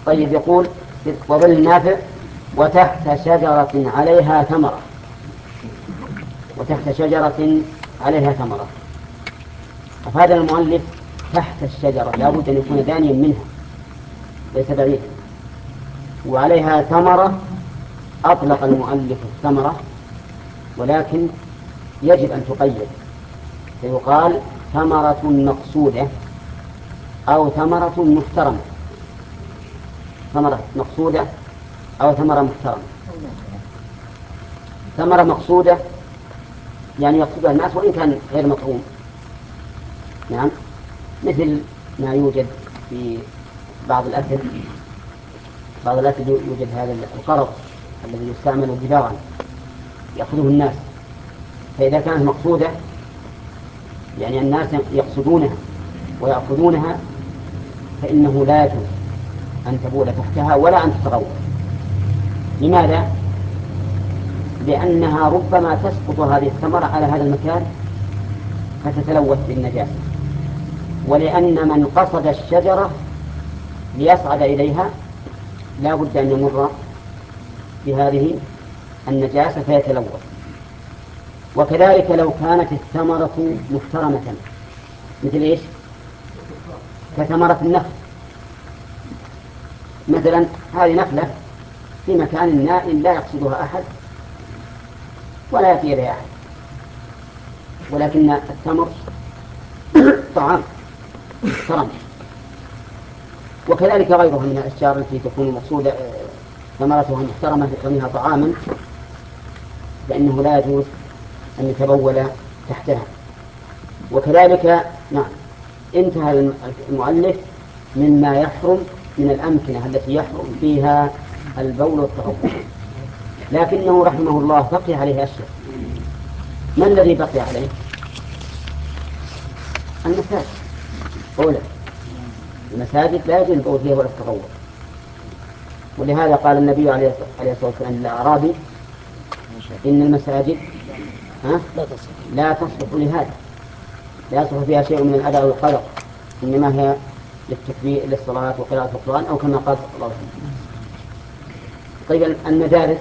طيب يقول وظل نافع وتحت شجرة عليها ثمرة، وتحت شجرة عليها ثمرة. أفاد المؤلف تحت الشجرة لا بد أن يكون دانيا منها ليس بعيدا، وعليها ثمرة أطلق المؤلف الثمرة، ولكن يجب أن تقيد، فيقال ثمرة مقصودة أو ثمرة محترمة، ثمرة مقصودة أو ثمرة محترمة. ثمرة مقصودة يعني يقصدها الناس وإن كان غير مطعوم، نعم، مثل ما يوجد في بعض الأكل، يوجد هذا القرض الذي يستعمل جدارا يأخذه الناس، فإذا كانت مقصودة يعني الناس يقصدونها ويأخذونها فإنه لا يجوز أن تبول تحتها ولا أن تتغوط. لماذا؟ لأنها ربما تسقط هذه الثمرة على هذا المكان فتتلوث بالنجاسة، ولأن من قصد الشجرة ليصعد إليها لا بد أن يمر بهذه النجاسة فيتلوث. وكذلك لو كانت الثمرة محترمة مثل إيش؟ كثمرة النخل مثلا، هذه نخلة في مكان نائم لا يقصدها أحد ولا يأتي إليها أحد، ولكن التمر طعام محترم. وكذلك غيرها من الأشجار التي تكون مقصودة ثمرتها محترمة لكونها طعاما، لأنه لا يجوز أن يتبول تحتها. وكذلك نعم، انتهى المؤلف مما يحرم من الأمكنة التي يحرم فيها البول والتغوط، لكنه رحمه الله بقي عليه أشياء. ما الذي بقي عليه؟ المساجد. أولا المساجد لا يجوز البول فيها ولا التغوط، ولهذا قال النبي عليه الصلاة والسلام للأعرابي إن المساجد لا تصلح لهذا، لا يصلح فيها شيء من الأداء والقدر، إنما هي للتكبير للصلاة وقراءة القرآن أو كما قال صلى الله عليه وسلم. طيب المدارس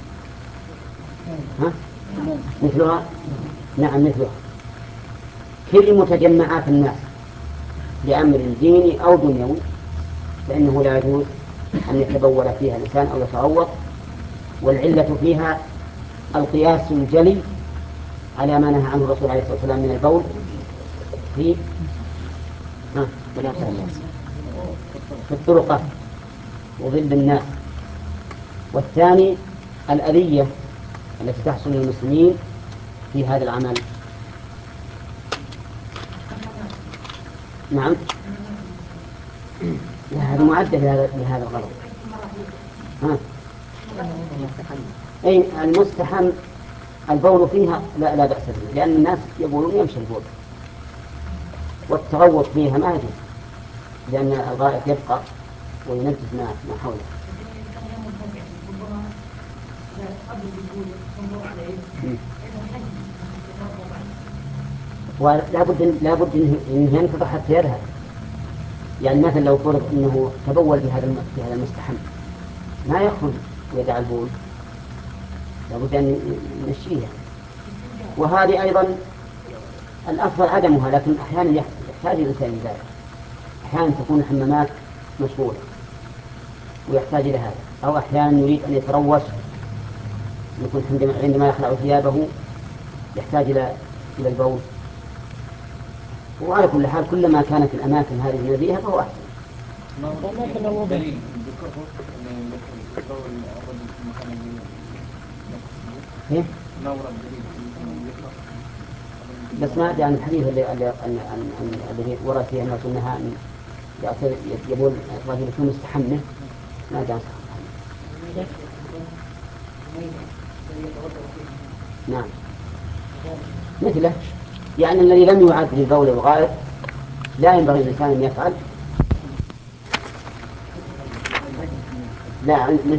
مثلها؟ نعم مثلها. كل متجمعات الناس لأمر ديني أو دنيوي فإنه لا يجوز أن يتبول فيها الإنسان أو يتغوط، والعلة فيها القياس الجلي على ما نهى عنه الرسول عليه الصلاة والسلام من البول في الطرقات وظل الناس، والثاني الأذية التي تحصل للمسلمين في هذا العمل. نعم، هذا معدل لهذا الغرض. أي المستحم البول فيها لا بأس به، لأن الناس يبولون يمشي البول، والتغوط فيها ما يجوز لأن الغائط يبقى وينجس ما حوله. ولا بد إنه ينفض حتى يذهب. يعني مثلا لو فرض أنه تبول بهذا المستحم ما يخرج ويدع البول، لا بد أن يمشيها. وهذه أيضا الأفضل عدمها، لكن أحيانا يحتاج الإنسان إلى ذلك. أحيانا تكون الحمامات مشغولة ويحتاج إلى هذا، أو أحيانا يريد أن يتروش، يكون عندما يخلع ثيابه يحتاج إلى البول. وعلى كل حال كلما كانت الأماكن هذه نزيهة فهو أحسن. بس ما أدري عن الحديث الذي ورد فيه أن أنها أن يقول الرجل يكون مستحمه، ما أدري عن صحة. نعم مثله، يعني الذي لم يعد للبول الغائط لا ينبغي الإنسان أن يفعل. لا